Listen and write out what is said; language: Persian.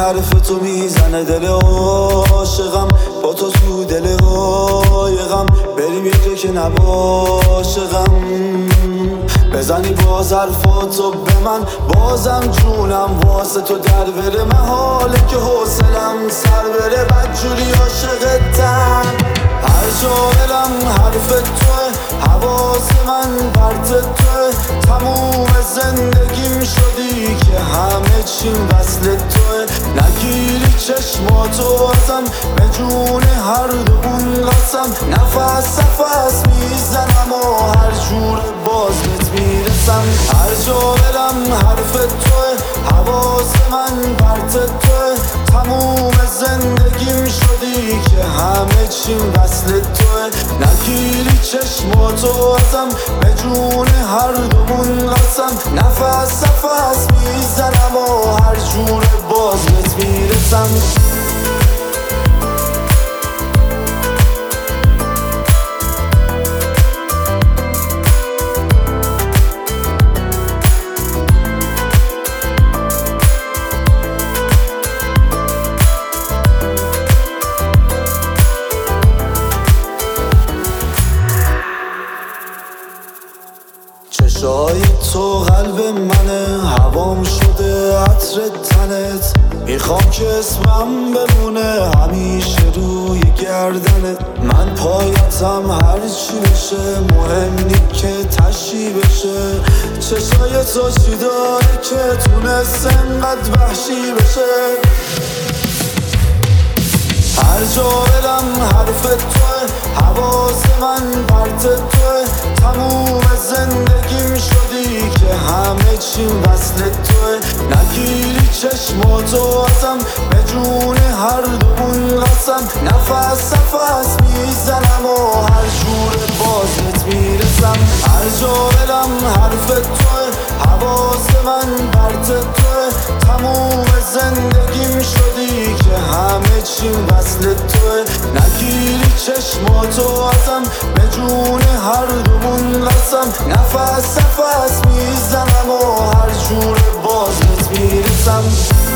حرف تو میزنه دل عاشقم، با تو دل قایقم، بریم یه جا که نباشه غم. بزنی باز حرفاتو به من، بازم جونم واسه تو در بره، محاله که حوصلم سر بره، بدجوری عاشقتم. هر جا برم حرف توه، حواس من پرت توه، تموم زندگیم شدی که همه چیم وصل توه. نگیری چشماتو ازم، به جون هر دومون قسم، نفس نفس میزنم و هر جور باز بهت میرسم. هر جا برم حرف توه، حواس من پرت توه، تموم زندگیم شدی که همه چیم وصل توه. نگیری چشماتو ازم، به جون هر دومون قسم، نفس نفس میزنم و هر جور باز بهت میرسم. چشای تو قلب منه، هوام شده عطر تنت، میخوام که اسمم بمونه همیشه روی گردنت. من پایتم هرچی بشه، مهم نی که تشی بشه. چشای تو چی داره که تونست انقدر وحشی بشه؟ هر جا برم حرف توه، حواس من پرت توه، تموم زندگیم شدی که همه چیم وصل توه. نگیری چشماتو ازم، به جون هر دومون قسم، نفس نفس میزنم و هر جور باز بهت میرسم. هر جا برم حرف توه، حواس من پرت توه، تموم زندگیم شدی که همه چیم وصل توه. نگیری چشماتو ازم، به جون هر دومون قسم، نفس نفس میزنم و هر جور باز بهت میرسم.